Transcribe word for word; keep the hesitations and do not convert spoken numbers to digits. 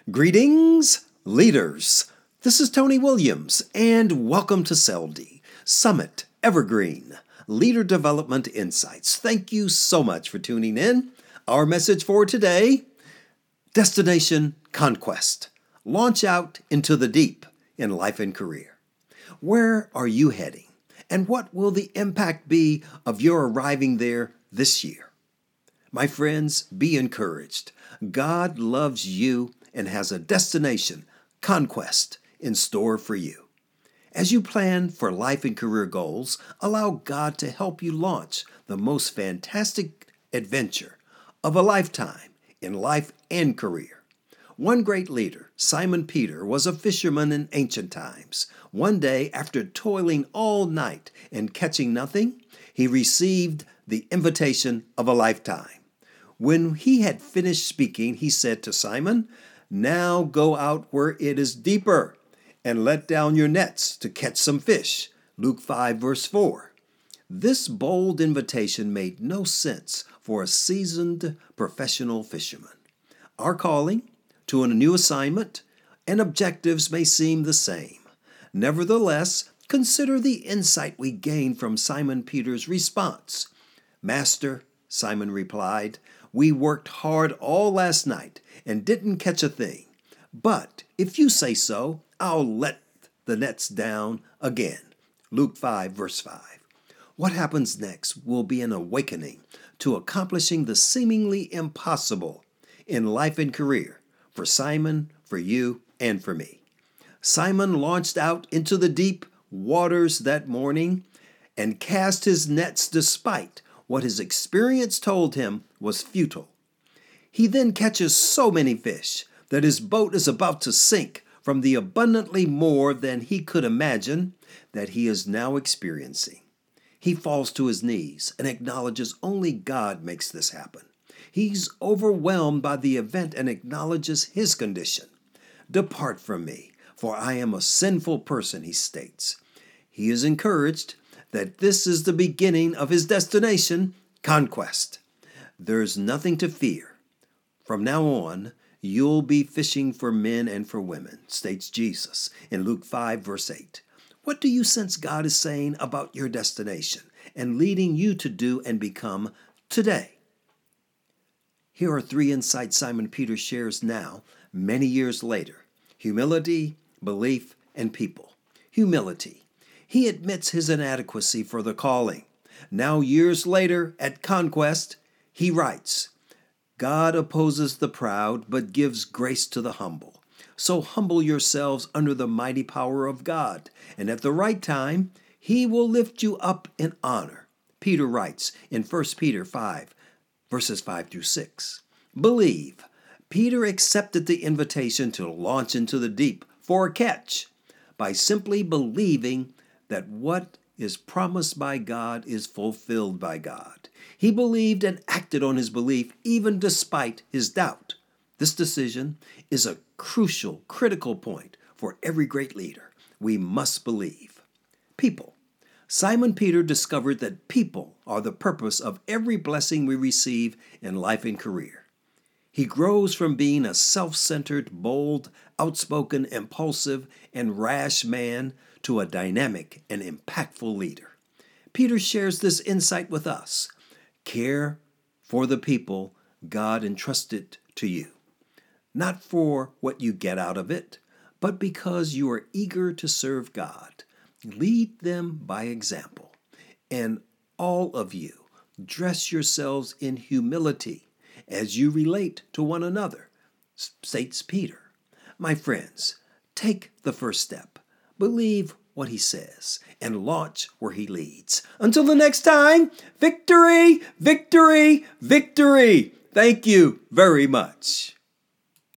Greetings, leaders. This is Tony Williams, and welcome to S E L D, Summit Evergreen Leader Development Insights. Thank you so much for tuning in. Our message for today, Destination Conquest. Launch out into the deep in life and career. Where are you heading, and what will the impact be of your arriving there this year? My friends, be encouraged. God loves you and has a destination, conquest, in store for you. As you plan for life and career goals, allow God to help you launch the most fantastic adventure of a lifetime in life and career. One great leader, Simon Peter, was a fisherman in ancient times. One day, after toiling all night and catching nothing, he received the invitation of a lifetime. When he had finished speaking, he said to Simon, "Now go out where it is deeper and let down your nets to catch some fish." Luke five, verse four. This bold invitation made no sense for a seasoned professional fisherman. Our calling to a new assignment and objectives may seem the same. Nevertheless, consider the insight we gain from Simon Peter's response. "Master," Simon replied, "we worked hard all last night and didn't catch a thing. But if you say so, I'll let the nets down again." Luke five, verse five. What happens next will be an awakening to accomplishing the seemingly impossible in life and career for Simon, for you, and for me. Simon launched out into the deep waters that morning and cast his nets despite what his experience told him was futile. He then catches so many fish that his boat is about to sink from the abundantly more than he could imagine that he is now experiencing. He falls to his knees and acknowledges only God makes this happen. He's overwhelmed by the event and acknowledges his condition. "Depart from me, for I am a sinful person," he states. He is encouraged that this is the beginning of his destination, conquest. There's nothing to fear. From now on, you'll be fishing for men and for women, states Jesus in Luke five, verse eight. What do you sense God is saying about your destination and leading you to do and become today? Here are three insights Simon Peter shares now, many years later. Humility, belief, and people. Humility. He admits his inadequacy for the calling. Now, years later, at Conquest, he writes, "God opposes the proud, but gives grace to the humble. So humble yourselves under the mighty power of God, and at the right time, he will lift you up in honor." Peter writes in First Peter five, verses five through six. Believe. Peter accepted the invitation to launch into the deep for a catch by simply believing that what is promised by God is fulfilled by God. He believed and acted on his belief even despite his doubt. This decision is a crucial, critical point for every great leader. We must believe. People. Simon Peter discovered that people are the purpose of every blessing we receive in life and career. He grows from being a self-centered, bold, outspoken, impulsive, and rash man to a dynamic and impactful leader. Peter shares this insight with us. Care for the people God entrusted to you, not for what you get out of it, but because you are eager to serve God. Lead them by example. And all of you, dress yourselves in humility as you relate to one another, states Peter. My friends, take the first step. Believe what he says and launch where he leads. Until the next time, victory, victory, victory. Thank you very much.